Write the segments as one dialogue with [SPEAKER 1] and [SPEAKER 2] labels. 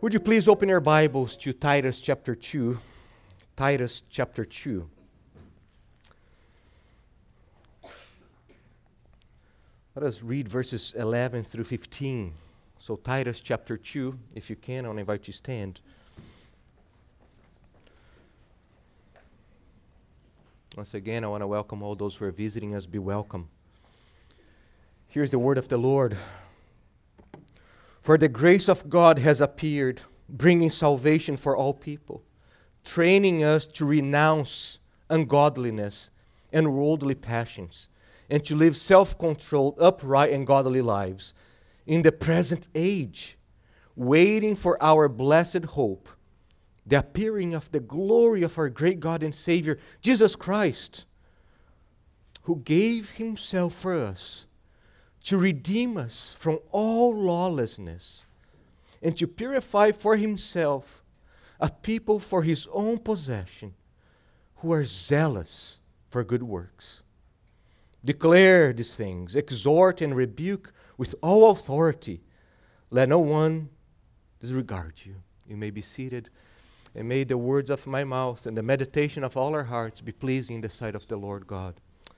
[SPEAKER 1] Would you please open your Bibles to Titus chapter 2? Titus chapter 2. Let us read verses 11 through 15. So Titus chapter 2, if you can, I'll invite you to stand. Once again, I want to welcome all those who are visiting us. Be welcome. Here's the word of the Lord. For the grace of God has appeared, bringing salvation for all people, training us to renounce ungodliness and worldly passions, and to live self-controlled, upright, and godly lives in the present age, waiting for our blessed hope, the appearing of the glory of our great God and Savior, Jesus Christ, who gave Himself for us to redeem us from all lawlessness and to purify for Himself a people for His own possession who are zealous for good works. Declare these things, exhort and rebuke with all authority. Let no one disregard you. You may be seated, and may the words of my mouth and the meditation of all our hearts be pleasing in the sight of the Lord God.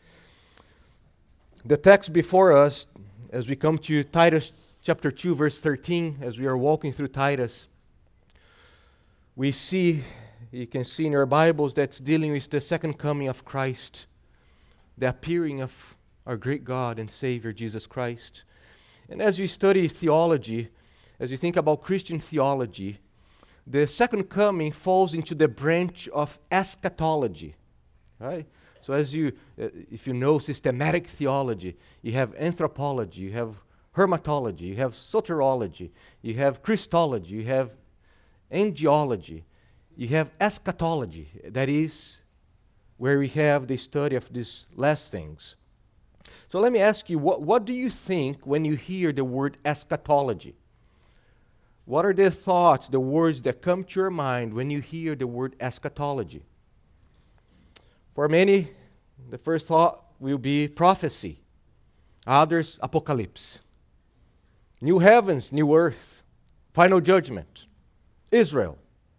[SPEAKER 1] The text before us, as we come to Titus chapter 2, verse 13, as we are walking through Titus, we see, you can see in your Bibles, that's dealing with the second coming of Christ, the appearing of our great God and Savior, Jesus Christ. And as you study theology, as you think about Christian theology, the second coming falls into the branch of eschatology, right? So as you, if you know systematic theology, you have anthropology, you have hermetology, you have soteriology, you have Christology, you have angiology, you have eschatology. That is where we have the study of these last things. So let me ask you, what do you think when you hear the word eschatology? What are the thoughts, the words that come to your mind when you hear the word eschatology? For many, the first thought will be prophecy. Others, apocalypse. New heavens, new earth. Final judgment. Israel.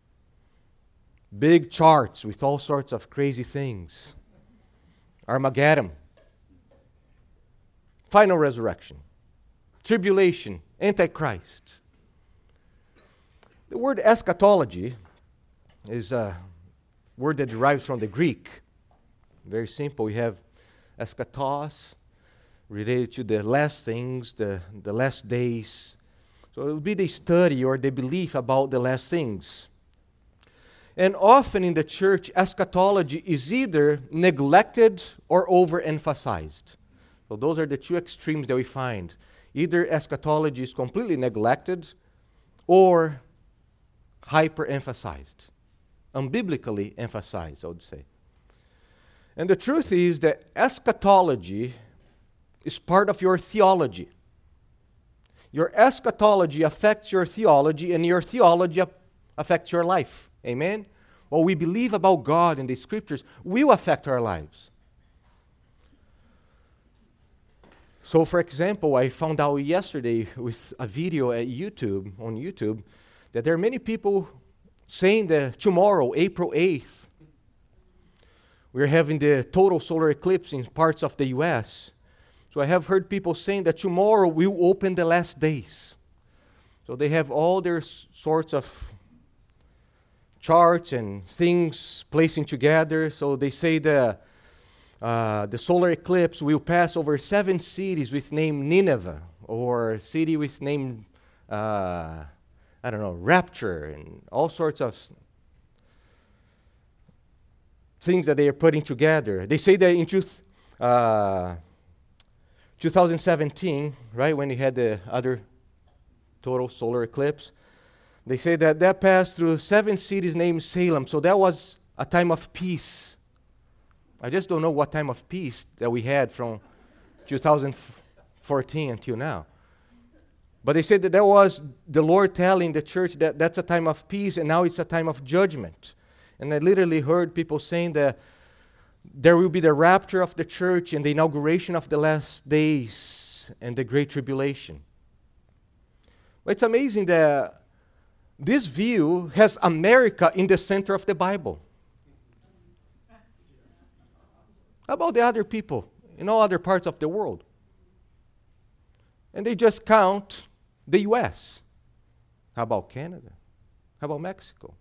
[SPEAKER 1] Big charts with all sorts of crazy things. Armageddon. Final resurrection. Tribulation. Antichrist. The word eschatology is a word that derives from the Greek. Very simple. We have eschatos, related to the last things, the last days. So it will be the study or the belief about the last things. And often in the church, eschatology is either neglected or overemphasized. So those are the two extremes that we find. Either eschatology is completely neglected or hyper-emphasized, unbiblically emphasized, I would say. And the truth is that eschatology is part of your theology. Your eschatology affects your theology, and your theology affects your life. Amen? What we believe about God in the Scriptures will affect our lives. So, for example, I found out yesterday with a video on YouTube, that there are many people saying that tomorrow, April 8th, we're having the total solar eclipse in parts of the U.S. So I have heard people saying that tomorrow we'll open the last days. So they have all their sorts of charts and things placing together. So they say the solar eclipse will pass over 7 cities with name Nineveh, or a city with name, Rapture, and all sorts of things that they are putting together. They say that in 2017, right, when you had the other total solar eclipse, they say that passed through 7 cities named Salem. So that was a time of peace. I just don't know what time of peace that we had from 2014 until now. But they said that was the Lord telling the church that that's a time of peace, and now it's a time of judgment. And I literally heard people saying that there will be the rapture of the church and the inauguration of the last days and the great tribulation. But it's amazing that this view has America in the center of the Bible. How about the other people in all other parts of the world? And they just count the U.S. How about Canada? How about Mexico?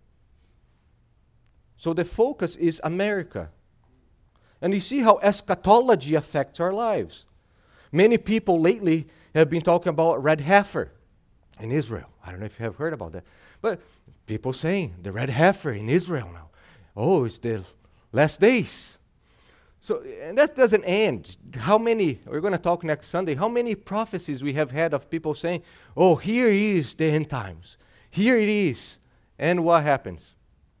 [SPEAKER 1] So the focus is America. And you see how eschatology affects our lives. Many people lately have been talking about red heifer in Israel. I don't know if you have heard about that. But people saying the red heifer in Israel now. Oh, it's the last days. So, and that doesn't end. How many, we're going to talk next Sunday, how many prophecies we have had of people saying, oh, here is the end times. Here it is. And what happens?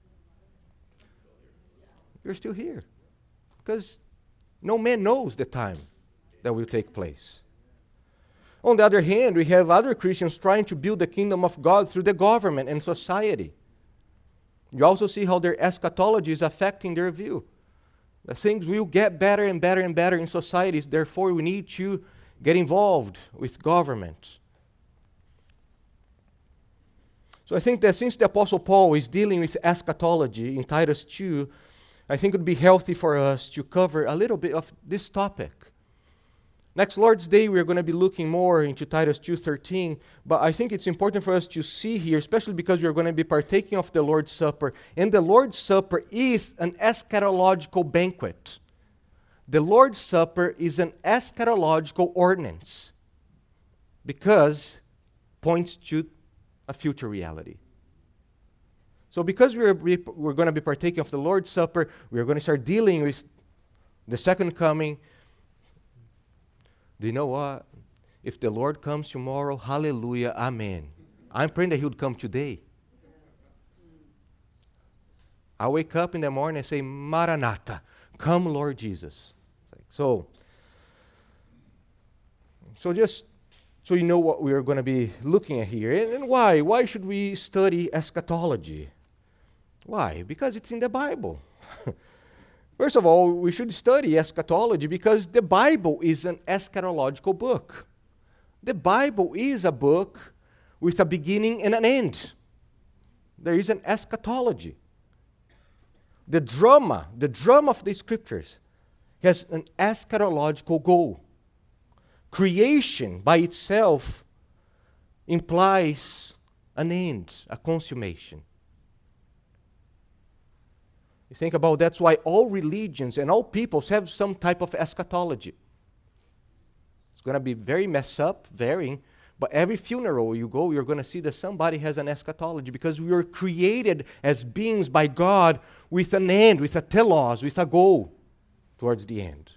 [SPEAKER 1] You're still here. Because no man knows the time that will take place. On the other hand, we have other Christians trying to build the kingdom of God through the government and society. You also see how their eschatology is affecting their view. The things will get better and better and better in societies, therefore we need to get involved with government. So I think that since the Apostle Paul is dealing with eschatology in Titus 2, I think it would be healthy for us to cover a little bit of this topic. Next Lord's Day, we're going to be looking more into Titus 2:13, but I think it's important for us to see here, especially because we're going to be partaking of the Lord's Supper, and the Lord's Supper is an eschatological banquet. The Lord's Supper is an eschatological ordinance because it points to a future reality. So because we're going to be partaking of the Lord's Supper, we're going to start dealing with the second coming. Do you know what? If the Lord comes tomorrow, hallelujah, amen. I'm praying that He would come today. I wake up in the morning and say, Maranatha, come Lord Jesus. So just so you know what we're going to be looking at here. And why? Why should we study eschatology? Why? Because it's in the Bible. First of all, we should study eschatology because the Bible is an eschatological book. The Bible is a book with a beginning and an end. There is an eschatology. The drama of the Scriptures has an eschatological goal. Creation by itself implies an end, a consummation. You think about that's why all religions and all peoples have some type of eschatology. It's going to be very messed up, varying, but every funeral you go, you're going to see that somebody has an eschatology because we were created as beings by God with an end, with a telos, with a goal towards the end.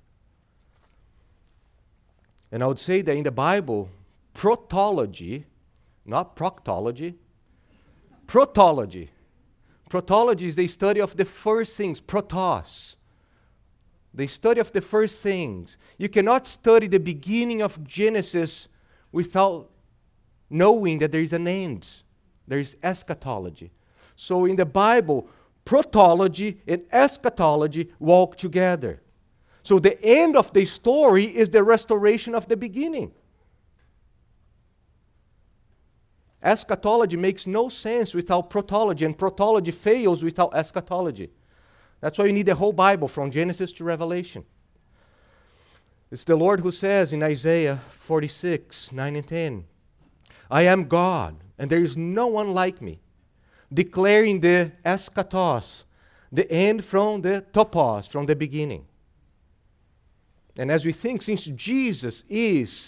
[SPEAKER 1] And I would say that in the Bible, protology, not proctology, protology. Protology is the study of the first things, protos. The study of the first things. You cannot study the beginning of Genesis without knowing that there is an end. There is eschatology. So in the Bible, protology and eschatology walk together. So the end of the story is the restoration of the beginning. Eschatology makes no sense without protology, and protology fails without eschatology. That's why you need the whole Bible from Genesis to Revelation. It's the Lord who says in Isaiah 46, 9 and 10, I am God, and there is no one like me, declaring the eschatos, the end from the topos, from the beginning. And as we think, since Jesus is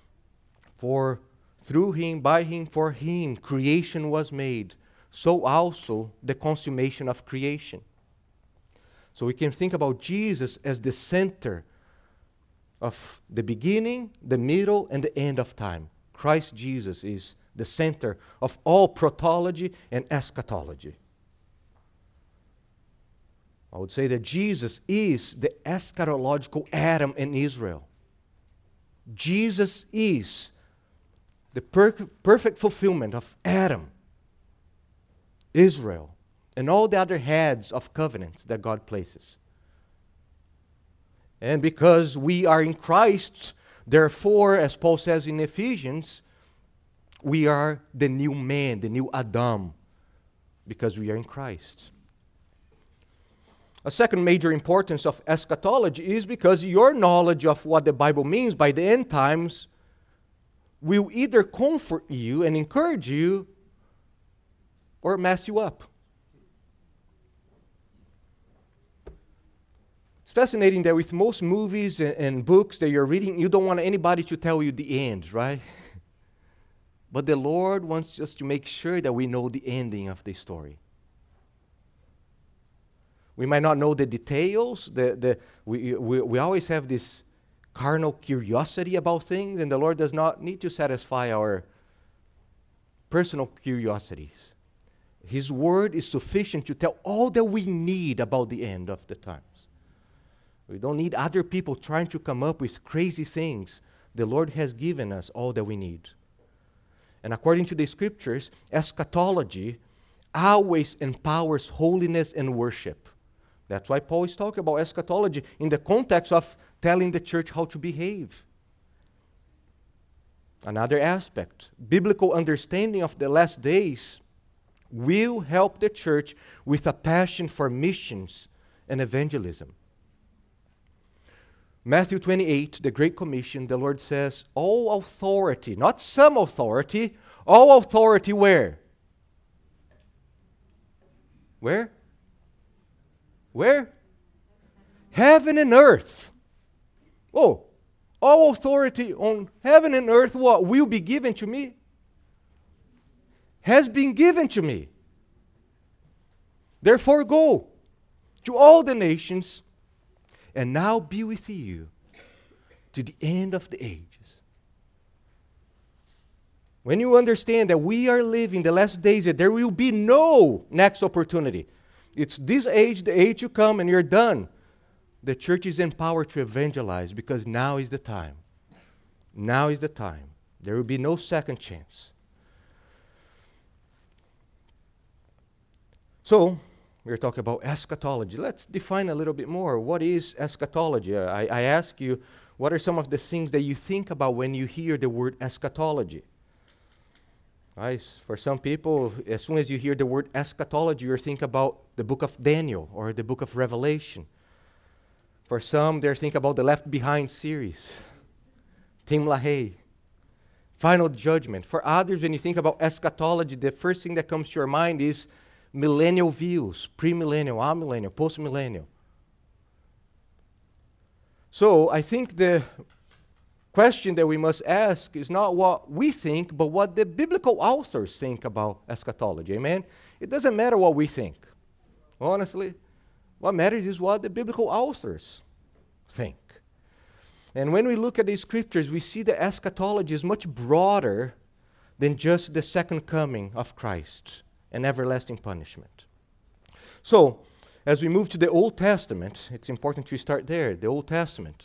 [SPEAKER 1] through Him, by Him, for Him, creation was made, so also the consummation of creation. So we can think about Jesus as the center of the beginning, the middle, and the end of time. Christ Jesus is the center of all protology and eschatology. I would say that Jesus is the eschatological Adam in Israel. Jesus is the perfect fulfillment of Adam, Israel, and all the other heads of covenants that God places. And because we are in Christ, therefore, as Paul says in Ephesians, We are the new man, the new Adam, because we are in Christ. A second major importance of eschatology is because your knowledge of what the Bible means by the end times will either comfort you and encourage you or mess you up. It's fascinating that with most movies and books that you're reading, you don't want anybody to tell you the end, right? But the Lord wants us to make sure that we know the ending of the story. We might not know the details. We always have this carnal curiosity about things, and the Lord does not need to satisfy our personal curiosities. His word is sufficient to tell all that we need about the end of the times. We don't need other people trying to come up with crazy things. The Lord has given us all that we need. And according to the scriptures, eschatology always empowers holiness and worship. That's why Paul is talking about eschatology in the context of telling the church how to behave. Another aspect, biblical understanding of the last days will help the church with a passion for missions and evangelism. Matthew 28, the Great Commission, the Lord says, all authority, not some authority, all authority where? Where? Where? Heaven and earth. Oh, all authority on heaven and earth, what? Will be given to me? Has been given to me. Therefore go to all the nations, and now be with you to the end of the ages. When you understand that we are living the last days, that there will be no next opportunity. It's this age, the age you come, and you're done. The church is empowered to evangelize because now is the time. Now is the time. There will be no second chance. So, we're talking about eschatology. Let's define a little bit more. What is eschatology? I ask you, what are some of the things that you think about when you hear the word eschatology? Right? For some people, as soon as you hear the word eschatology, you're thinking about the book of Daniel or the book of Revelation. For some, they're thinking about the Left Behind series, Tim LaHaye, Final Judgment. For others, when you think about eschatology, the first thing that comes to your mind is millennial views, premillennial, amillennial, postmillennial. So I think the question that we must ask is not what we think, but what the biblical authors think about eschatology. Amen? It doesn't matter what we think. Honestly, what matters is what the biblical authors think. And when we look at the scriptures, we see that eschatology is much broader than just the second coming of Christ and everlasting punishment. So, as we move to the Old Testament, it's important to start there, the Old Testament.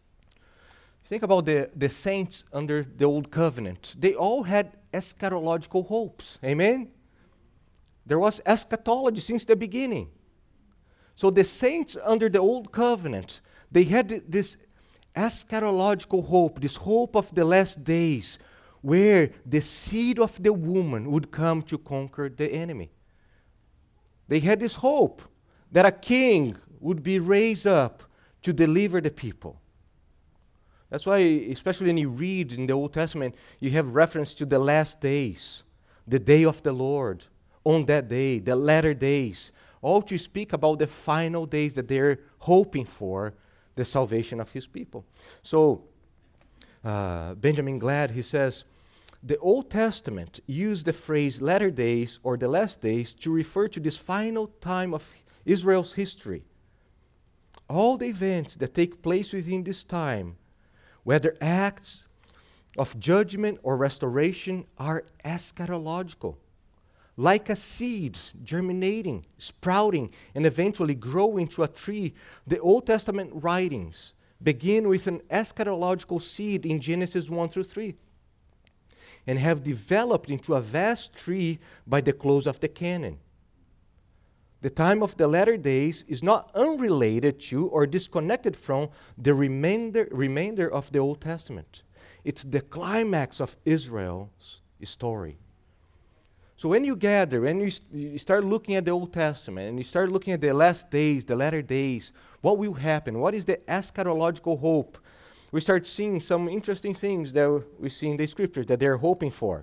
[SPEAKER 1] Think about the saints under the Old Covenant. They all had eschatological hopes. Amen? There was eschatology since the beginning. So the saints under the Old Covenant, they had this eschatological hope, this hope of the last days, where the seed of the woman would come to conquer the enemy. They had this hope that a king would be raised up to deliver the people. That's why, especially when you read in the Old Testament, you have reference to the last days, the day of the Lord, on that day, the latter days, all to speak about the final days that they're hoping for, the salvation of his people. So, Benjamin Glad, he says, the Old Testament used the phrase latter days or the last days to refer to this final time of Israel's history. All the events that take place within this time, whether acts of judgment or restoration, are eschatological. Like a seed germinating, sprouting, and eventually growing to a tree, the Old Testament writings begin with an eschatological seed in Genesis 1 through 3 and have developed into a vast tree by the close of the canon. The time of the latter days is not unrelated to or disconnected from the remainder of the Old Testament. It's the climax of Israel's story. So when you gather, when you start looking at the Old Testament, and you start looking at the last days, the latter days, what will happen? What is the eschatological hope? We start seeing some interesting things that we see in the Scriptures that they're hoping for.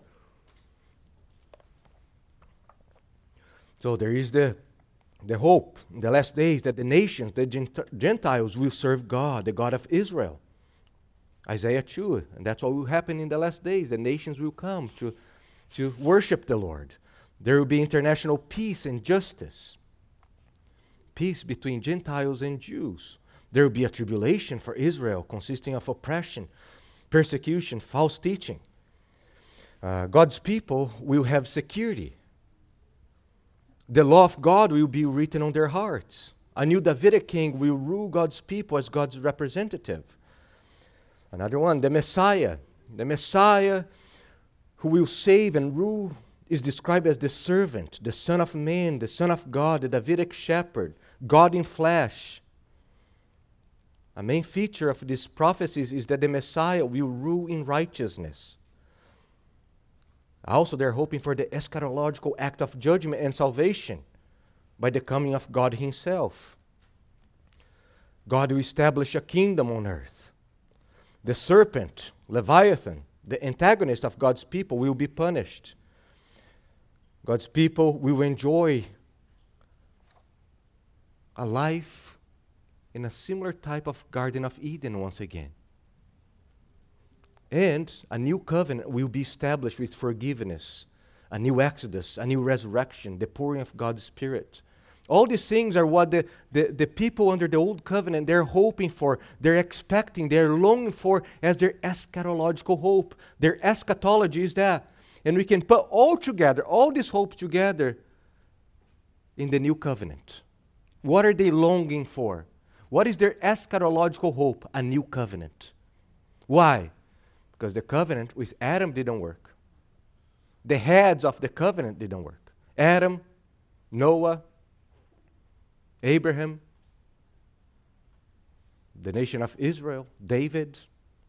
[SPEAKER 1] So there is the hope in the last days that the nations, the Gentiles, will serve God, the God of Israel. Isaiah 2, and that's what will happen in the last days. The nations will come to worship the Lord. There will be international peace and justice. Peace between Gentiles and Jews. There will be a tribulation for Israel consisting of oppression, persecution, false teaching. God's people will have security. The law of God will be written on their hearts. A new Davidic king will rule God's people as God's representative. Another one, the Messiah. The Messiah who will save and rule is described as the servant, the Son of Man, the Son of God, the Davidic shepherd, God in flesh. A main feature of these prophecies is that the Messiah will rule in righteousness. Also, they're hoping for the eschatological act of judgment and salvation by the coming of God Himself. God will establish a kingdom on earth. The serpent, Leviathan, the antagonist of God's people, will be punished. God's people will enjoy a life in a similar type of Garden of Eden once again. And a new covenant will be established with forgiveness, a new exodus, a new resurrection, the pouring of God's Spirit. All these things are what the people under the old covenant, they're hoping for, they're expecting, they're longing for as their eschatological hope. Their eschatology is that. And we can put all together, all this hope together in the new covenant. What are they longing for? What is their eschatological hope? A new covenant. Why? Because the covenant with Adam didn't work. The heads of the covenant didn't work. Adam, Noah, Abraham, the nation of Israel, David.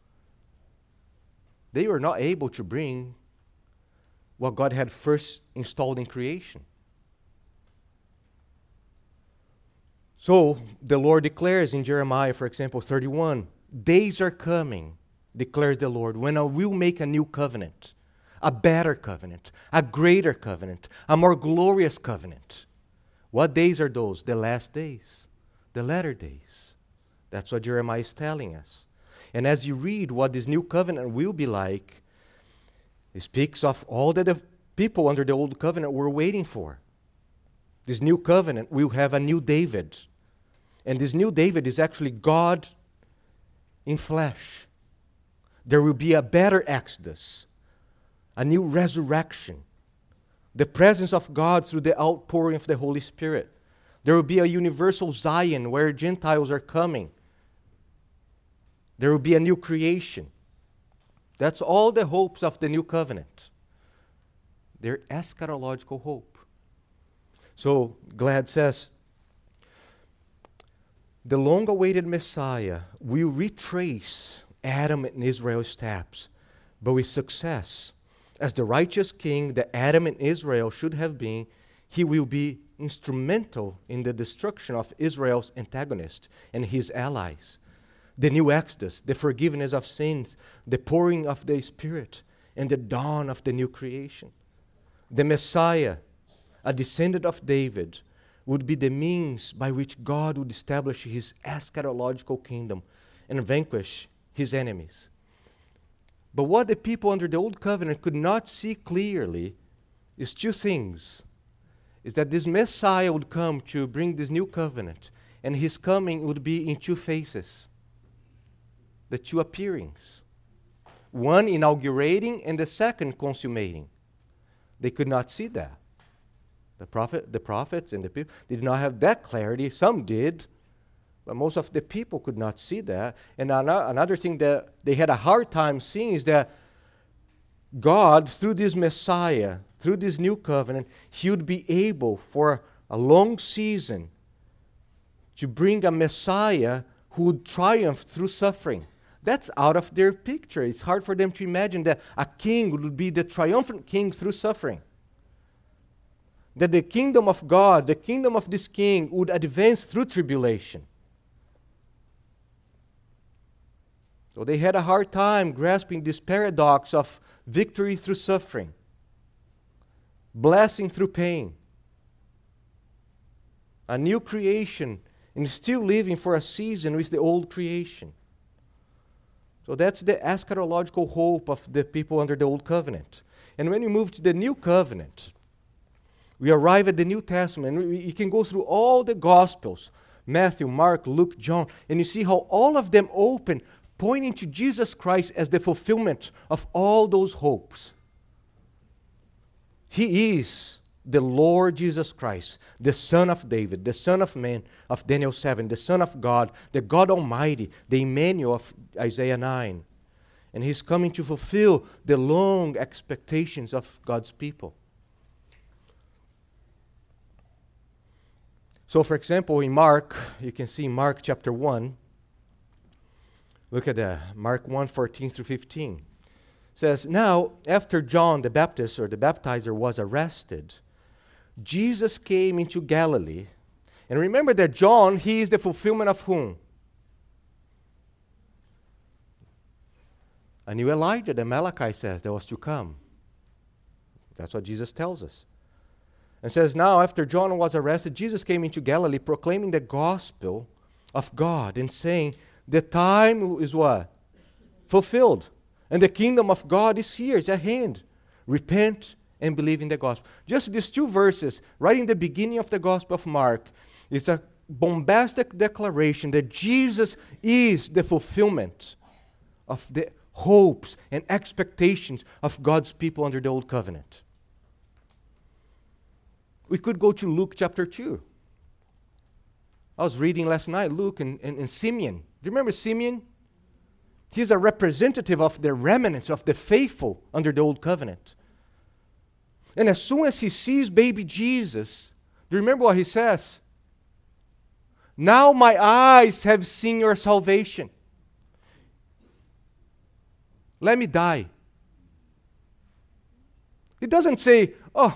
[SPEAKER 1] They were not able to bring what God had first installed in creation. So the Lord declares in Jeremiah, for example, 31, days are coming, declares the Lord, when I will make a new covenant, a better covenant, a greater covenant, a more glorious covenant. What days are those? The last days, the latter days. That's what Jeremiah is telling us. And as you read what this new covenant will be like, it speaks of all that the people under the old covenant were waiting for. This new covenant will have a new David. And this new David is actually God in flesh. There will be a better exodus, a new resurrection, the presence of God through the outpouring of the Holy Spirit. There will be a universal Zion where Gentiles are coming. There will be a new creation. That's all the hopes of the new covenant. They're eschatological hope. So, Glad says, the long-awaited Messiah will retrace Adam and Israel's steps, but with success. As the righteous king that Adam and Israel should have been, he will be instrumental in the destruction of Israel's antagonist and his allies. The new exodus, the forgiveness of sins, the pouring of the Spirit, and the dawn of the new creation. The Messiah, a descendant of David, would be the means by which God would establish his eschatological kingdom and vanquish his enemies. But what the people under the old covenant could not see clearly is two things. Is that this Messiah would come to bring this new covenant, and his coming would be in two phases. The two appearings. One inaugurating and the second consummating. They could not see that. The prophets and the people did not have that clarity. Some did, but most of the people could not see that. And another thing that they had a hard time seeing is that God, through this Messiah, through this new covenant, he would be able for a long season to bring a Messiah who would triumph through suffering. That's out of their picture. It's hard for them to imagine that a king would be the triumphant king through suffering. That the kingdom of God, the kingdom of this king, would advance through tribulation. So they had a hard time grasping this paradox of victory through suffering, blessing through pain, a new creation, and still living for a season with the old creation. So that's the eschatological hope of the people under the Old Covenant. And when we move to the New Covenant, we arrive at the New Testament. You can go through all the Gospels, Matthew, Mark, Luke, John, and you see how all of them open, pointing to Jesus Christ as the fulfillment of all those hopes. He is the Lord Jesus Christ, the Son of David, the Son of Man of Daniel 7, the Son of God, the God Almighty, the Emmanuel of Isaiah 9. And He's coming to fulfill the long expectations of God's people. So, for example, in Mark, you can see Mark chapter 1. Look at that, Mark 1, 14 through 15. It says, now, after John the Baptist, or the baptizer, was arrested, Jesus came into Galilee. And remember that John, he is the fulfillment of whom? A new Elijah, the Malachi says, that was to come. That's what Jesus tells us. And says, now after John was arrested, Jesus came into Galilee proclaiming the gospel of God and saying, the time is what? Fulfilled. And the kingdom of God is here, it's at hand. Repent and believe in the gospel. Just these two verses, right in the beginning of the Gospel of Mark, is a bombastic declaration that Jesus is the fulfillment of the hopes and expectations of God's people under the Old Covenant. We could go to Luke chapter 2. I was reading last night, Luke and Simeon. Do you remember Simeon? He's a representative of the remnants of the faithful under the Old Covenant. And as soon as he sees baby Jesus, do you remember what he says? Now my eyes have seen your salvation. Let me die. He doesn't say, oh,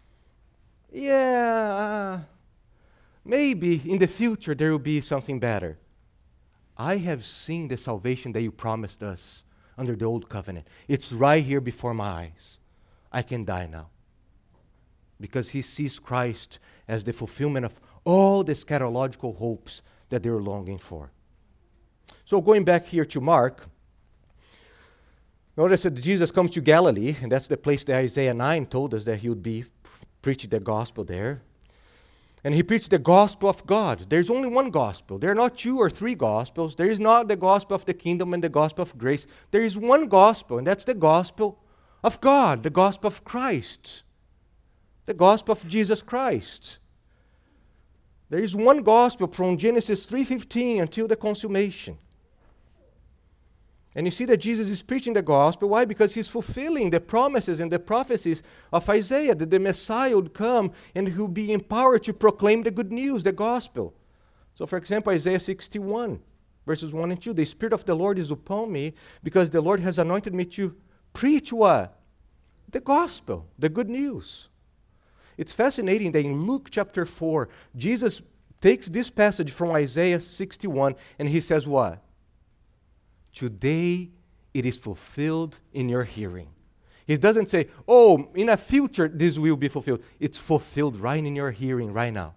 [SPEAKER 1] yeah, maybe in the future there will be something better. I have seen the salvation that you promised us under the Old Covenant. It's right here before my eyes. I can die now. Because he sees Christ as the fulfillment of all the eschatological hopes that they were longing for. So going back here to Mark, notice that Jesus comes to Galilee, and that's the place that Isaiah 9 told us that he would be preaching the gospel there. And he preached the gospel of God. There's only one gospel. There are not 2 or 3 gospels. There is not the gospel of the kingdom and the gospel of grace. There is one gospel, and that's the gospel of God, the gospel of Christ. The gospel of Jesus Christ. There is one gospel from Genesis 3:15 until the consummation. And you see that Jesus is preaching the gospel. Why? Because he's fulfilling the promises and the prophecies of Isaiah, that the Messiah would come and he would be empowered to proclaim the good news, the gospel. So, for example, Isaiah 61, verses 1 and 2. The Spirit of the Lord is upon me because the Lord has anointed me to preach what? The gospel, the good news. It's fascinating that in Luke chapter 4, Jesus takes this passage from Isaiah 61 and he says what? Today it is fulfilled in your hearing. He doesn't say, oh, in a future this will be fulfilled. It's fulfilled right in your hearing right now.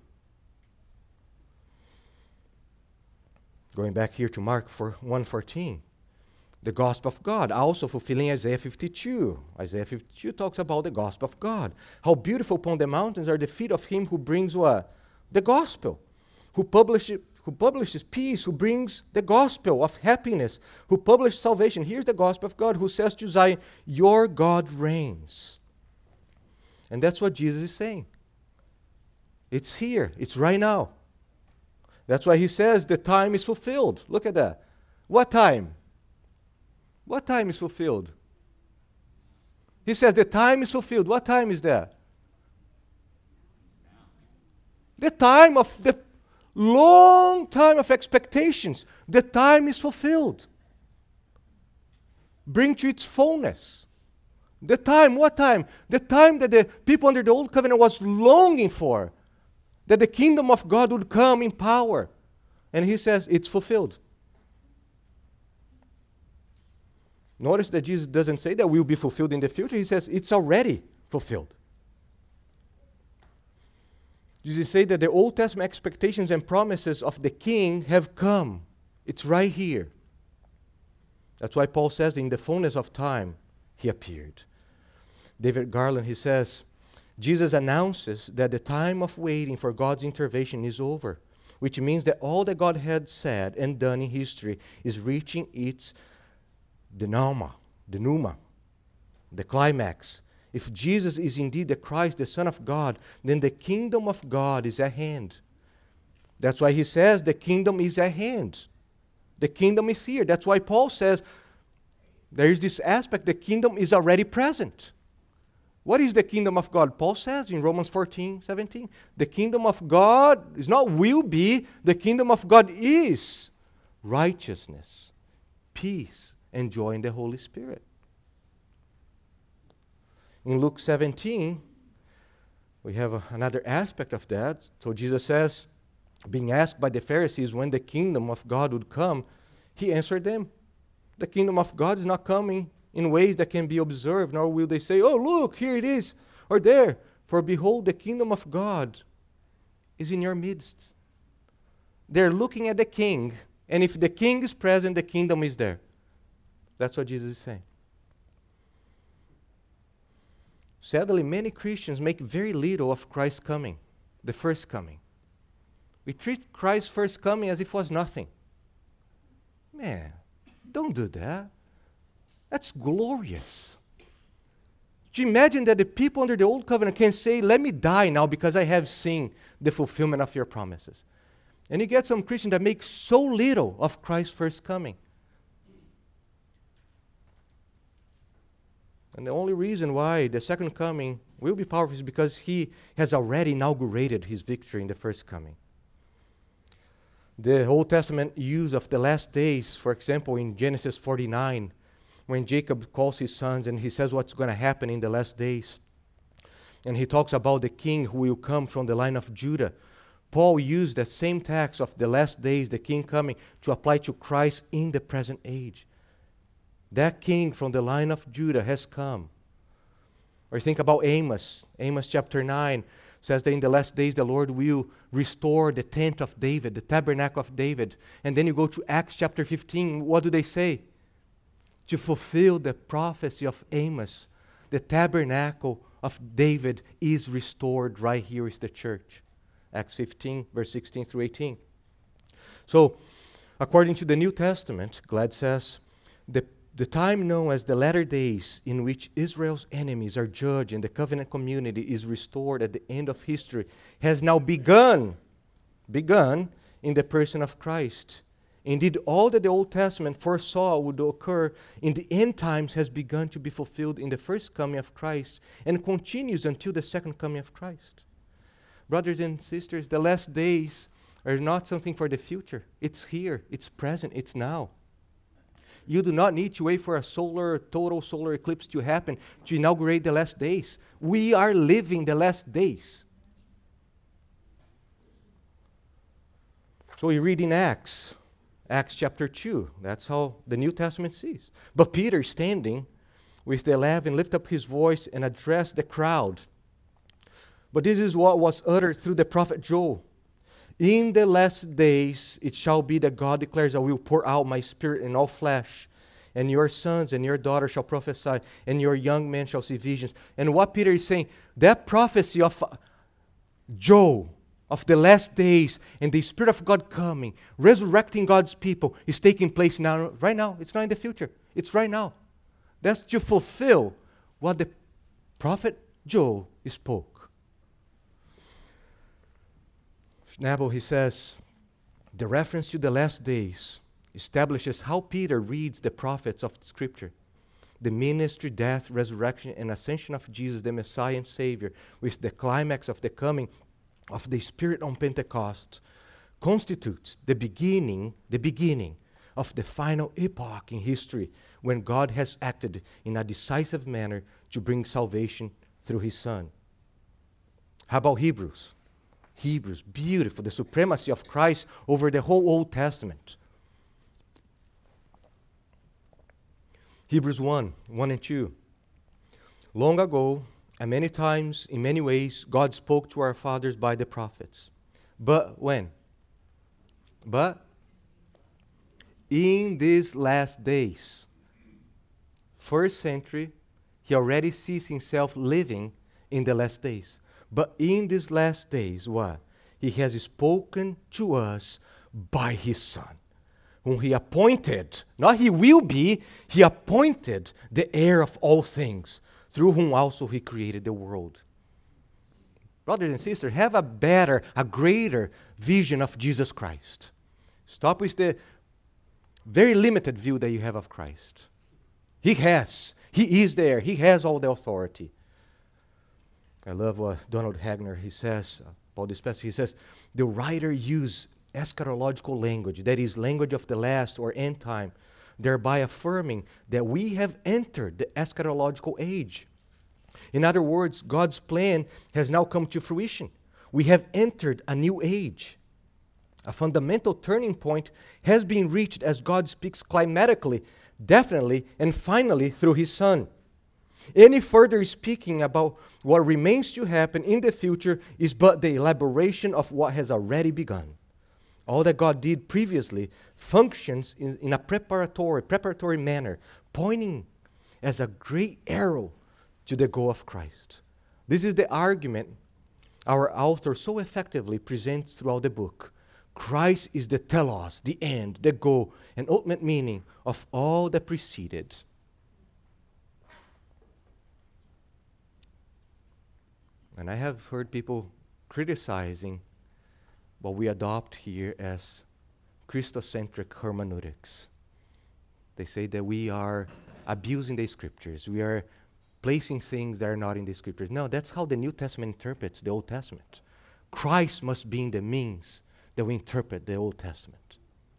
[SPEAKER 1] Going back here to Mark 1:14. The gospel of God, also fulfilling Isaiah 52. Isaiah 52 talks about the gospel of God. How beautiful upon the mountains are the feet of him who brings what? The gospel. Who publishes peace, who brings the gospel of happiness, who publishes salvation. Here's the gospel of God, who says to Zion, your God reigns. And that's what Jesus is saying. It's here. It's right now. That's why he says the time is fulfilled. Look at that. What time? What time is fulfilled? He says the time is fulfilled. What time is that? The time of the long time of expectations. The time is fulfilled. bring to its fullness. The time, what time? The time that the people under the old covenant was longing for, that the kingdom of God would come in power. And he says, it's fulfilled. Notice that Jesus doesn't say that will be fulfilled in the future. He says it's already fulfilled. Jesus say that the Old Testament expectations and promises of the king have come. It's right here. That's why Paul says in the fullness of time, he appeared. David Garland, he says, Jesus announces that the time of waiting for God's intervention is over, which means that all that God had said and done in history is reaching its denouement, the climax. If Jesus is indeed the Christ, the Son of God, then the kingdom of God is at hand. That's why he says the kingdom is at hand. The kingdom is here. That's why Paul says there is this aspect, the kingdom is already present. What is the kingdom of God? Paul says in Romans 14:17, the kingdom of God is not will be, the kingdom of God is righteousness, peace, and joy in the Holy Spirit. In Luke 17, we have another aspect of that. So Jesus says, being asked by the Pharisees when the kingdom of God would come, he answered them, the kingdom of God is not coming in ways that can be observed, nor will they say, oh, look, here it is, or there. For behold, the kingdom of God is in your midst. They're looking at the king, and if the king is present, the kingdom is there. That's what Jesus is saying. Sadly, many Christians make very little of Christ's coming, the first coming. We treat Christ's first coming as if it was nothing. Man, don't do that. That's glorious. Do you imagine that the people under the old covenant can say, let me die now because I have seen the fulfillment of your promises. And you get some Christians that make so little of Christ's first coming. And the only reason why the second coming will be powerful is because he has already inaugurated his victory in the first coming. The Old Testament use of the last days, for example, in Genesis 49, when Jacob calls his sons and he says what's going to happen in the last days. And he talks about the king who will come from the line of Judah. Paul used that same text of the last days, the king coming, to apply to Christ in the present age. That king from the line of Judah has come. Or think about Amos. Amos chapter 9 says that in the last days the Lord will restore the tent of David, the tabernacle of David. And then you go to Acts chapter 15. What do they say? To fulfill the prophecy of Amos, the tabernacle of David is restored. Right here is the church. Acts 15, verse 16 through 18. So, according to the New Testament, Glad says, the time known as the latter days in which Israel's enemies are judged and the covenant community is restored at the end of history has now begun in the person of Christ. Indeed, all that the Old Testament foresaw would occur in the end times has begun to be fulfilled in the first coming of Christ and continues until the second coming of Christ. Brothers and sisters, the last days are not something for the future. It's here, it's present, it's now. You do not need to wait for a total solar eclipse to happen to inaugurate the last days. We are living the last days. So we read in Acts chapter 2. That's how the New Testament sees. But Peter, standing with the 11, lifted up his voice and addressed the crowd. But this is what was uttered through the prophet Joel. In the last days it shall be that God declares, I will pour out my spirit in all flesh, and your sons and your daughters shall prophesy, and your young men shall see visions. And what Peter is saying, that prophecy of Joel, of the last days, and the Spirit of God coming, resurrecting God's people, is taking place now, right now. It's not in the future. It's right now. That's to fulfill what the prophet Joel spoke. Schnabel, he says, the reference to the last days establishes how Peter reads the prophets of Scripture. The ministry, death, resurrection, and ascension of Jesus, the Messiah and Savior, with the climax of the coming of the Spirit on Pentecost, constitutes the beginning of the final epoch in history when God has acted in a decisive manner to bring salvation through His Son. How about Hebrews? Hebrews, beautiful, the supremacy of Christ over the whole Old Testament. Hebrews 1 and 2. Long ago, and many times, in many ways, God spoke to our fathers by the prophets. But when? But in these last days, first century, He already sees Himself living in the last days. But in these last days, what? He has spoken to us by His Son, whom He appointed, not He will be, He appointed the heir of all things, through whom also He created the world. Brothers and sisters, have a better, a greater vision of Jesus Christ. Stop with the very limited view that you have of Christ. He is there, He has all the authority. I love what Donald Hagner, he says about this passage. He says, the writer used eschatological language, that is, language of the last or end time, thereby affirming that we have entered the eschatological age. In other words, God's plan has now come to fruition. We have entered a new age. A fundamental turning point has been reached as God speaks climatically, definitely, and finally through His Son. Any further speaking about what remains to happen in the future is but the elaboration of what has already begun. All that God did previously functions in a preparatory manner, pointing as a great arrow to the goal of Christ. This is the argument our author so effectively presents throughout the book. Christ is the telos, the end, the goal, and ultimate meaning of all that preceded. And I have heard people criticizing what we adopt here as Christocentric hermeneutics. They say that we are abusing the Scriptures. We are placing things that are not in the Scriptures. No, that's how the New Testament interprets the Old Testament. Christ must be in the means that we interpret the Old Testament.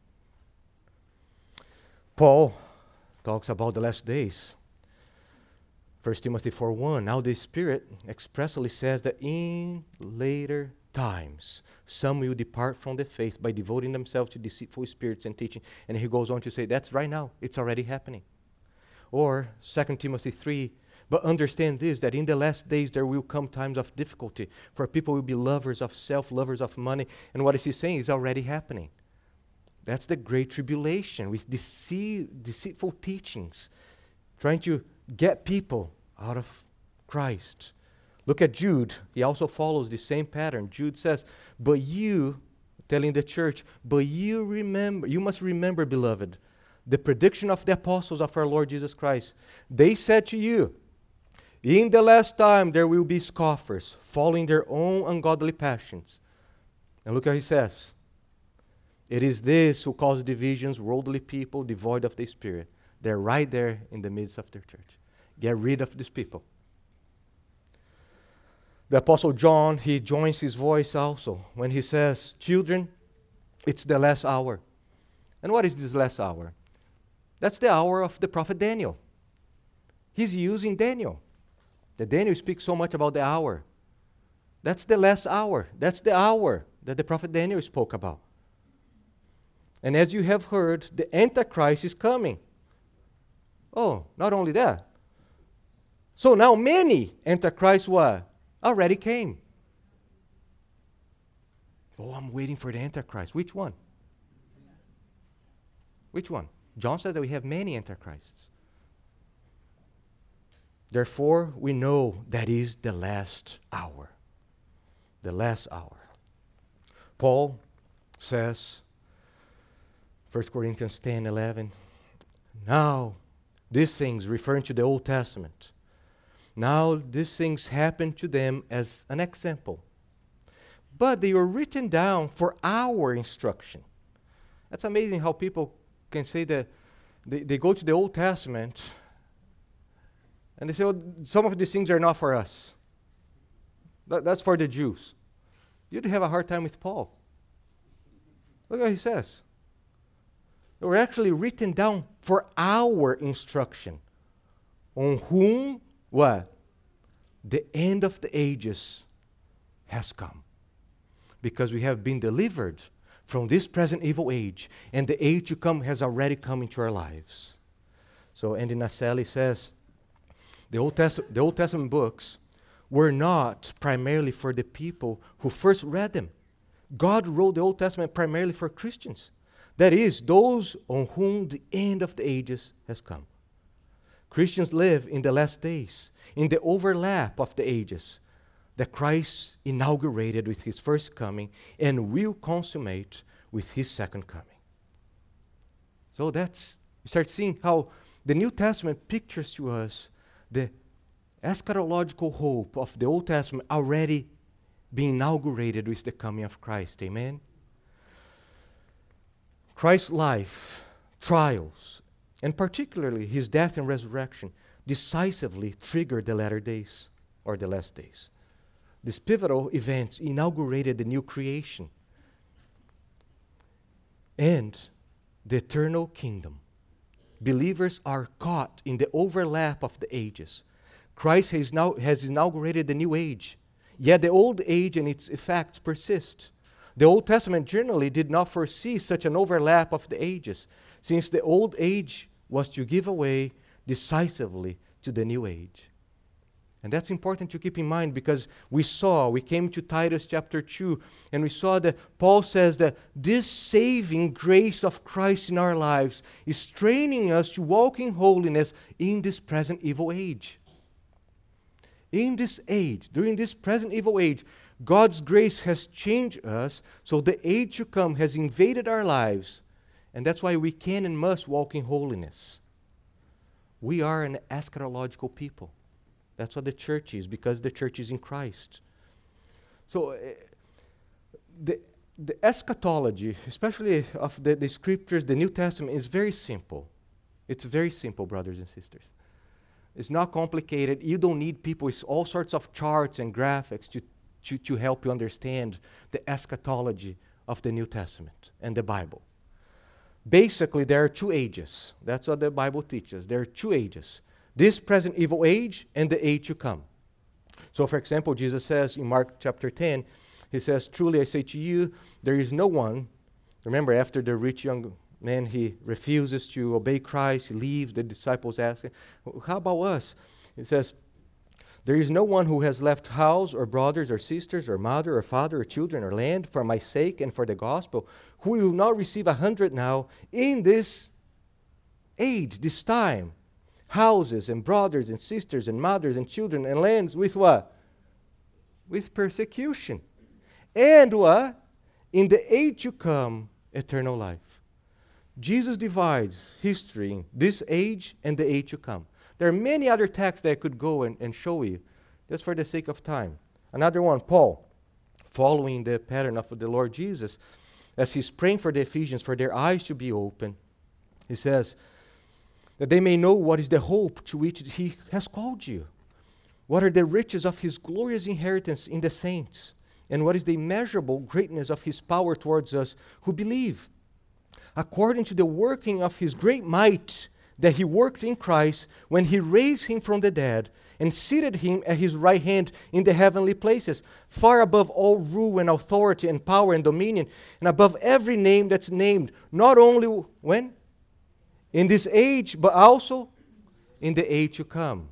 [SPEAKER 1] Paul talks about the last days. 1 Timothy 4:1, now the Spirit expressly says that in later times, some will depart from the faith by devoting themselves to deceitful spirits and teaching. And he goes on to say, that's right now. It's already happening. Or 2 Timothy 3, but understand this, that in the last days there will come times of difficulty, for people will be lovers of self, lovers of money. And what is he saying is already happening. That's the great tribulation with deceitful teachings, trying to get people out of Christ. Look at Jude. He also follows the same pattern. Jude says, but you, telling the church, but you must remember, beloved, the prediction of the apostles of our Lord Jesus Christ. They said to you, in the last time there will be scoffers, following their own ungodly passions. And look how he says, it is this who causes divisions, worldly people, devoid of the Spirit. They're right there in the midst of their church. Get rid of these people. The Apostle John, he joins his voice also when he says, children, it's the last hour. And what is this last hour? That's the hour of the prophet Daniel. He's using Daniel. The Daniel speaks so much about the hour. That's the last hour. That's the hour that the prophet Daniel spoke about. And as you have heard, the Antichrist is coming. Oh, not only that. So now many Antichrists already came. Oh, I'm waiting for the Antichrist. Which one? Which one? John said that we have many Antichrists. Therefore, we know that is the last hour. The last hour. Paul says, 1 Corinthians 10:11, now these things, referring to the Old Testament, now these things happen to them as an example. But they were written down for our instruction. That's amazing how people can say that they go to the Old Testament and they say, oh, some of these things are not for us. That's for the Jews. You'd have a hard time with Paul. Look what he says. They were actually written down for our instruction, on whom, what? The end of the ages has come. Because we have been delivered from this present evil age, and the age to come has already come into our lives. So Andy Naselli says, the Old Testament books were not primarily for the people who first read them. God wrote the Old Testament primarily for Christians. That is, those on whom the end of the ages has come. Christians live in the last days, in the overlap of the ages that Christ inaugurated with his first coming and will consummate with his second coming. So you start seeing how the New Testament pictures to us the eschatological hope of the Old Testament already being inaugurated with the coming of Christ. Amen? Christ's life, trials, and particularly his death and resurrection decisively triggered the latter days, or the last days. These pivotal events inaugurated the new creation and the eternal kingdom. Believers are caught in the overlap of the ages. Christ has inaugurated the new age, yet the old age and its effects persist. The Old Testament generally did not foresee such an overlap of the ages, since the old age was to give way decisively to the new age. And that's important to keep in mind, because we came to Titus chapter 2, and we saw that Paul says that this saving grace of Christ in our lives is training us to walk in holiness in this present evil age. In this age, during this present evil age, God's grace has changed us, so the age to come has invaded our lives, and that's why we can and must walk in holiness. We are an eschatological people. That's what the church is, because the church is in Christ. So the eschatology, especially of the scriptures, the New Testament, is very simple. It's very simple, brothers and sisters. It's not complicated. You don't need people with all sorts of charts and graphics to help you understand the eschatology of the New Testament and the Bible. Basically, there are two ages. That's what the Bible teaches. There are two ages. This present evil age and the age to come. So, for example, Jesus says in Mark chapter 10, he says, "Truly I say to you, there is no one," remember after the rich young man, he refuses to obey Christ, he leaves, the disciples ask him, "How about us?" He says, "There is no one who has left house or brothers or sisters or mother or father or children or land for my sake and for the gospel, who will not receive 100 now in this age, this time, houses and brothers and sisters and mothers and children and lands with what? With persecution. And what? In the age to come, eternal life." Jesus divides history in this age and the age to come. There are many other texts that I could go and show you, just for the sake of time. Another one, Paul, following the pattern of the Lord Jesus, as he's praying for the Ephesians, for their eyes to be open, he says, that they may know what is the hope to which he has called you. What are the riches of his glorious inheritance in the saints? And what is the immeasurable greatness of his power towards us who believe? According to the working of his great might that he worked in Christ when he raised him from the dead and seated him at his right hand in the heavenly places, far above all rule and authority and power and dominion, and above every name that's named, not only when? In this age, but also in the age to come.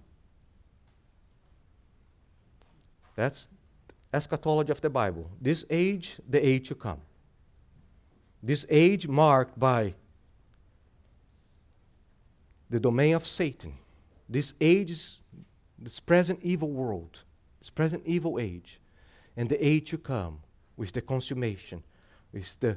[SPEAKER 1] That's eschatology of the Bible. This age, the age to come. This age marked by the domain of Satan. This age is this present evil world, this present evil age, and the age to come with the consummation, with the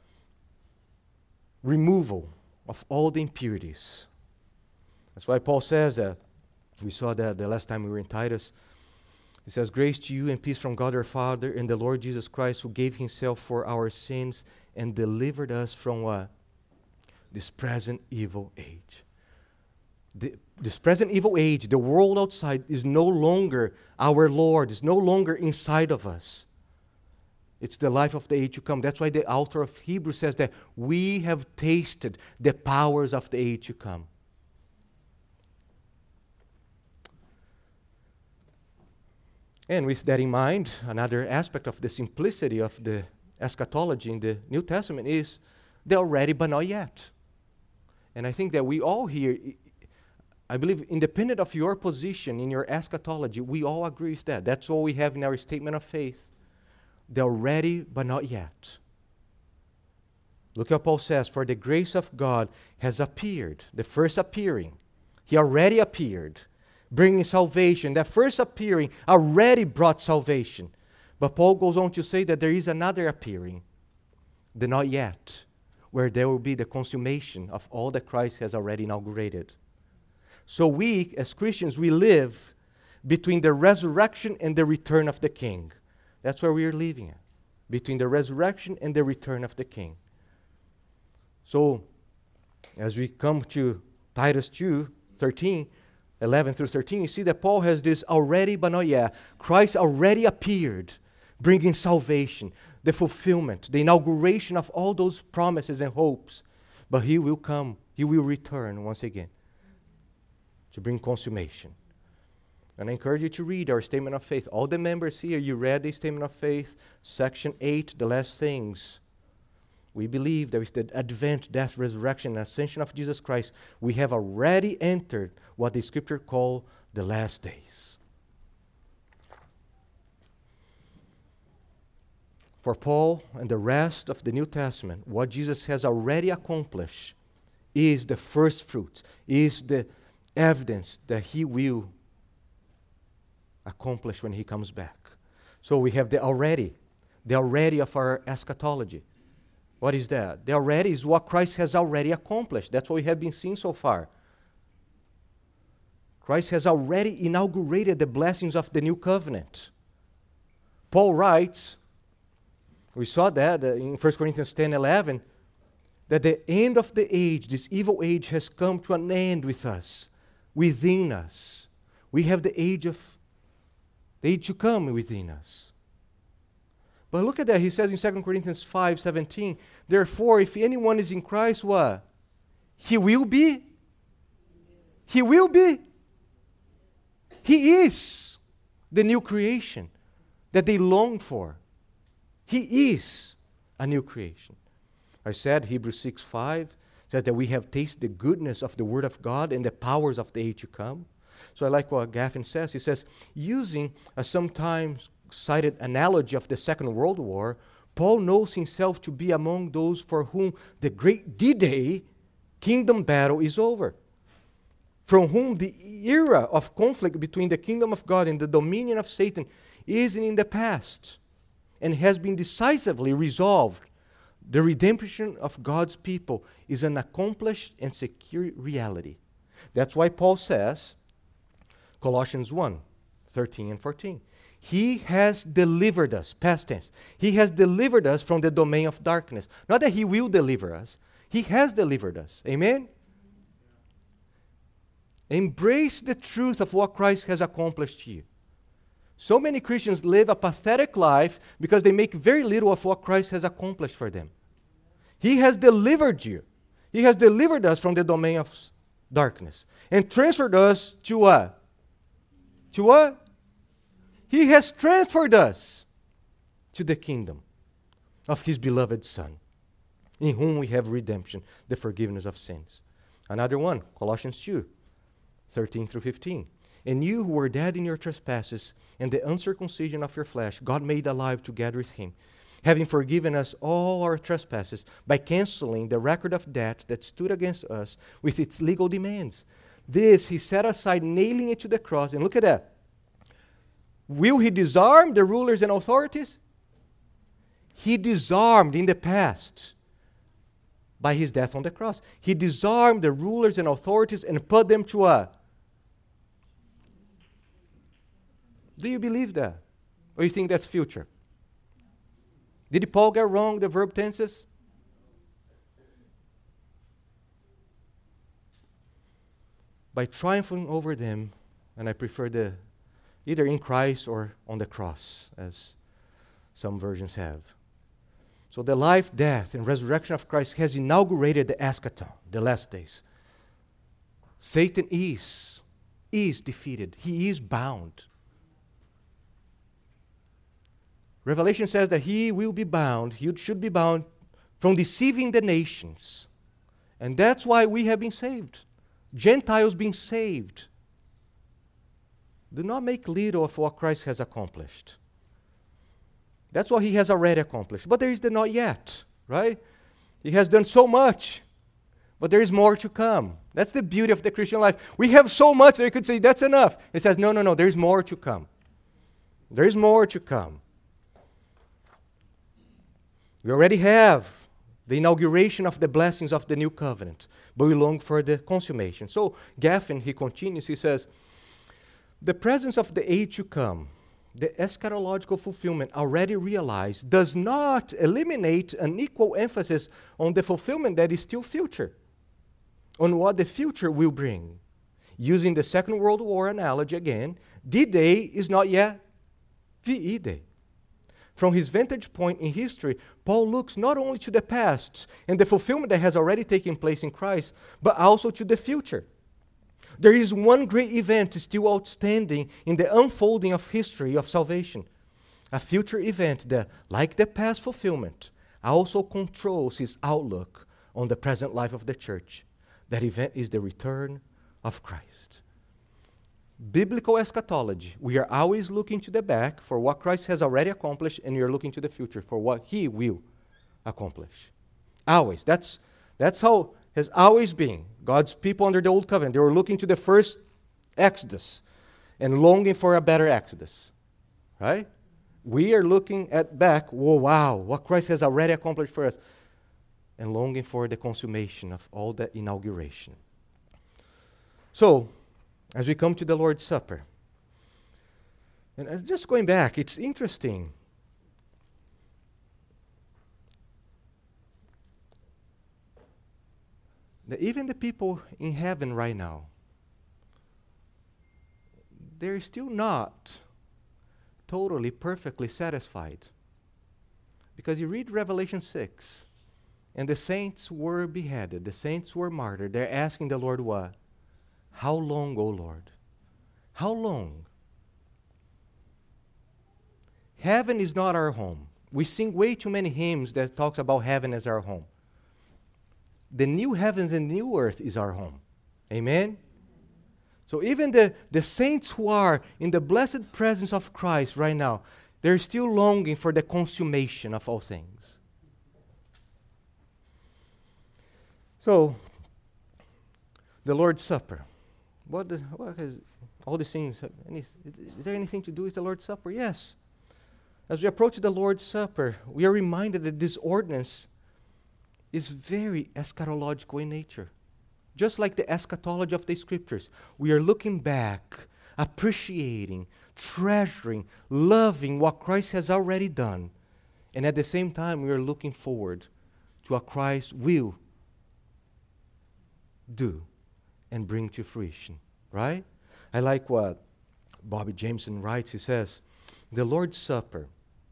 [SPEAKER 1] removal of all the impurities. That's why Paul says that, we saw that the last time we were in Titus, he says, "Grace to you and peace from God our Father and the Lord Jesus Christ, who gave himself for our sins and delivered us from what? This present evil age." This present evil age, the world outside, is no longer our Lord, is no longer inside of us. It's the life of the age to come. That's why the author of Hebrews says that we have tasted the powers of the age to come. And with that in mind, another aspect of the simplicity of the eschatology in the New Testament is the already but not yet. And I think that we all here, I believe, independent of your position in your eschatology, we all agree with that. That's all we have in our statement of faith. The already but not yet. Look how Paul says, for the grace of God has appeared, the first appearing. He already appeared, bringing salvation. That first appearing already brought salvation. But Paul goes on to say that there is another appearing, the not yet, where there will be the consummation of all that Christ has already inaugurated. So we, as Christians, we live between the resurrection and the return of the King. That's where we are living at, between the resurrection and the return of the King. So, as we come to Titus 2:13, 11 through 13, you see that Paul has this already but not yet. Christ already appeared, bringing salvation, the fulfillment, the inauguration of all those promises and hopes. But He will come, He will return once again to bring consummation. And I encourage you to read our statement of faith. All the members here, you read the statement of faith, section 8, the last things. We believe that with the advent, death, resurrection, and ascension of Jesus Christ, we have already entered what the Scripture calls the last days. For Paul and the rest of the New Testament, what Jesus has already accomplished is the first fruit, is the evidence that He will accomplish when He comes back. So we have the already of our eschatology. What is that? The already is what Christ has already accomplished. That's what we have been seeing so far. Christ has already inaugurated the blessings of the new covenant. Paul writes, we saw that in 1 Corinthians 10:11, that the end of the age, this evil age, has come to an end with us, within us. We have the age to come within us. But look at that. He says in 2 Corinthians 5:17, therefore, if anyone is in Christ, what? He will be. He will be. He is the new creation that they long for. He is a new creation. I said Hebrews 6:5 says that we have tasted the goodness of the Word of God and the powers of the age to come. So I like what Gaffin says. He says, using a sometimes cited analogy of the Second World War, Paul knows himself to be among those for whom the great D-Day kingdom battle is over, from whom the era of conflict between the kingdom of God and the dominion of Satan is in the past and has been decisively resolved. The redemption of God's people is an accomplished and secure reality. That's why Paul says, Colossians 1:13 and 14, He has delivered us, past tense. He has delivered us from the domain of darkness. Not that He will deliver us. He has delivered us. Amen? Embrace the truth of what Christ has accomplished to you. So many Christians live a pathetic life because they make very little of what Christ has accomplished for them. He has delivered you. He has delivered us from the domain of darkness and transferred us to what? To what? He has transferred us to the kingdom of His beloved Son, in whom we have redemption, the forgiveness of sins. Another one, Colossians 2:13 through 15. And you who were dead in your trespasses and the uncircumcision of your flesh, God made alive together with Him, having forgiven us all our trespasses by canceling the record of debt that stood against us with its legal demands. This He set aside, nailing it to the cross. And look at that. Will He disarm the rulers and authorities? He disarmed in the past by His death on the cross. He disarmed the rulers and authorities and put them to a... Do you believe that? Or you think that's future? Did Paul get wrong the verb tenses? By triumphing over them, and I prefer the either in Christ or on the cross, as some versions have. So the life, death, and resurrection of Christ has inaugurated the eschaton, the last days. Satan is defeated. He is bound. Revelation says that he will be bound, he should be bound from deceiving the nations. And that's why we have been saved. Gentiles being saved. Do not make little of what Christ has accomplished. That's what he has already accomplished. But there is the not yet, right? He has done so much, but there is more to come. That's the beauty of the Christian life. We have so much that we could say, that's enough. It says, no, there is more to come. There is more to come. We already have the inauguration of the blessings of the new covenant, but we long for the consummation. So Gaffin, he continues, he says, the presence of the age to come, the eschatological fulfillment already realized, does not eliminate an equal emphasis on the fulfillment that is still future, on what the future will bring. Using the Second World War analogy again, D-Day is not yet VE Day. From his vantage point in history, Paul looks not only to the past and the fulfillment that has already taken place in Christ, but also to the future. There is one great event still outstanding in the unfolding of history of salvation. A future event that, like the past fulfillment, also controls his outlook on the present life of the church. That event is the return of Christ. Biblical eschatology, we are always looking to the back for what Christ has already accomplished, and we are looking to the future for what he will accomplish. Always. That's how it has always been. God's people under the Old Covenant, they were looking to the first Exodus and longing for a better Exodus. Right? We are looking at back, wow, what Christ has already accomplished for us, and longing for the consummation of all that inauguration. So, as we come to the Lord's Supper, and just going back, it's interesting. That even the people in heaven right now, they're still not totally, perfectly satisfied. Because you read Revelation 6, and the saints were beheaded, the saints were martyred. They're asking the Lord what? How long, O Lord? How long? Heaven is not our home. We sing way too many hymns that talks about heaven as our home. The new heavens and new earth is our home. Amen? So even the saints who are in the blessed presence of Christ right now, they're still longing for the consummation of all things. So, the Lord's Supper. What has all these things, is there anything to do with the Lord's Supper? Yes. As we approach the Lord's Supper, we are reminded that this ordinance is very eschatological in nature. Just like the eschatology of the Scriptures, we are looking back, appreciating, treasuring, loving what Christ has already done. And at the same time, we are looking forward to what Christ will do and bring to fruition, right? I like what Bobby Jameson writes. He says, the Lord's Supper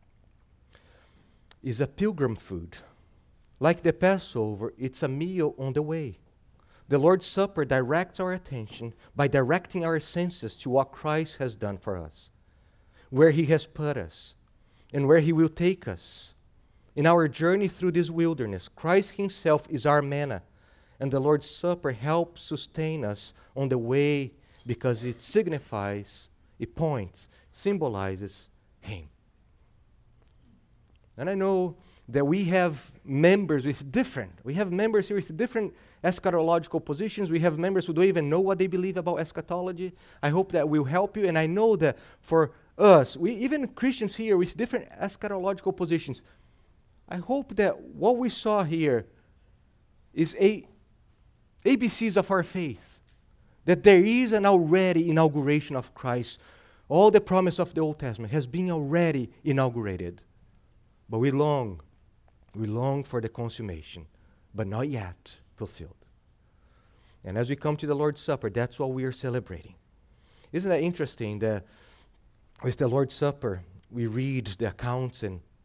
[SPEAKER 1] is a pilgrim food. Like the Passover, it's a meal on the way. The Lord's Supper directs our attention by directing our senses to what Christ has done for us, where he has put us, and where he will take us. In our journey through this wilderness, Christ himself is our manna, and the Lord's Supper helps sustain us on the way because it signifies, it points, symbolizes him. And I know that we have members with different eschatological positions. We have members who don't even know what they believe about eschatology. I hope that will help you. And I know that for us, even Christians here with different eschatological positions, I hope that what we saw here is ABCs of our faith. That there is an already inauguration of Christ. All the promise of the Old Testament has been already inaugurated. But we long for the consummation, but not yet fulfilled. And as we come to the Lord's Supper, that's what we are celebrating. Isn't that interesting that with the Lord's Supper, we read the accounts and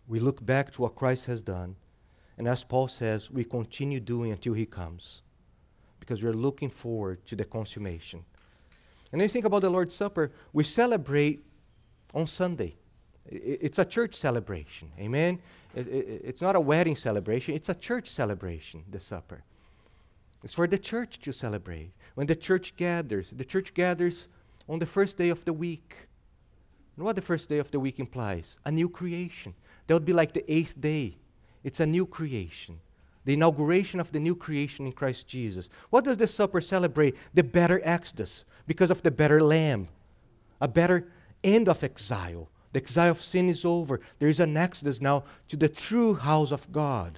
[SPEAKER 1] We look back to what Christ has done. And as Paul says, we continue doing until he comes. Because we're looking forward to the consummation. And when you think about the Lord's Supper, we celebrate on Sunday. It's a church celebration. Amen? It's not a wedding celebration. It's a church celebration, the supper. It's for the church to celebrate. When the church gathers on the first day of the week. And what the first day of the week implies? A new creation. That would be like the 8th day. It's a new creation. The inauguration of the new creation in Christ Jesus. What does the supper celebrate? The better exodus, because of the better lamb. A better end of exile. The exile of sin is over. There is an exodus now to the true house of God.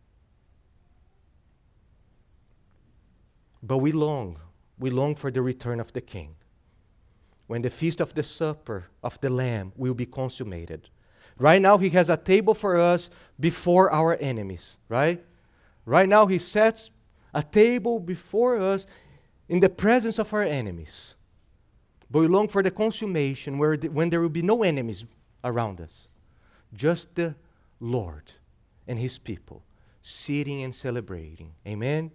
[SPEAKER 1] But we long for the return of the King. When the feast of the supper of the Lamb will be consummated. Right now, He has a table for us before our enemies, right? Right now, He sets a table before us in the presence of our enemies. But we long for the consummation when there will be no enemies around us. Just the Lord and His people sitting and celebrating. Amen?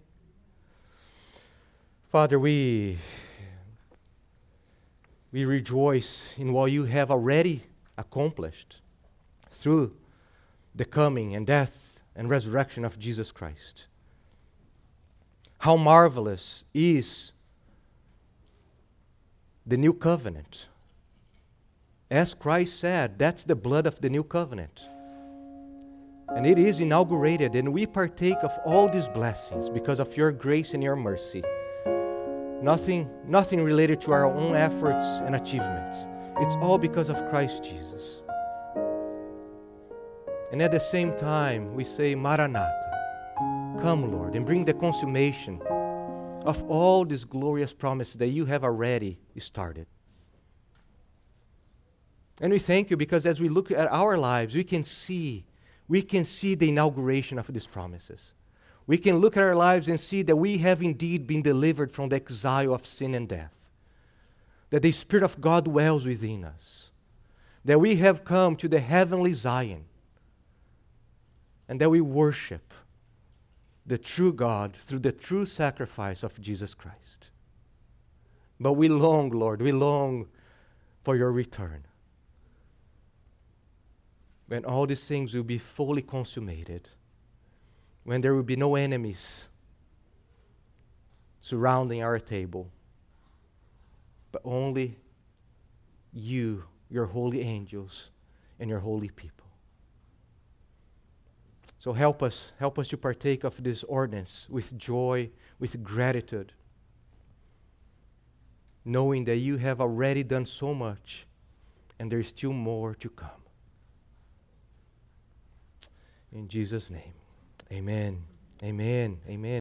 [SPEAKER 1] Father, we rejoice in what You have already accomplished through the coming and death and resurrection of Jesus Christ. How marvelous is the new covenant. As Christ said, that's the blood of the new covenant. And it is inaugurated, and we partake of all these blessings because of Your grace and Your mercy. Nothing related to our own efforts and achievements. It's all because of Christ Jesus. And at the same time, we say, Maranatha, come, Lord, and bring the consummation of all these glorious promises that You have already started. And we thank You because as we look at our lives, we can see the inauguration of these promises. We can look at our lives and see that we have indeed been delivered from the exile of sin and death. That the Spirit of God dwells within us. That we have come to the heavenly Zion. And that we worship the true God through the true sacrifice of Jesus Christ. But we long, Lord, we long for Your return. When all these things will be fully consummated. When there will be no enemies surrounding our table, but only You, Your holy angels, and Your holy people. So help us to partake of this ordinance with joy, with gratitude, knowing that You have already done so much, and there is still more to come. In Jesus' name. Amen. Amen. Amen.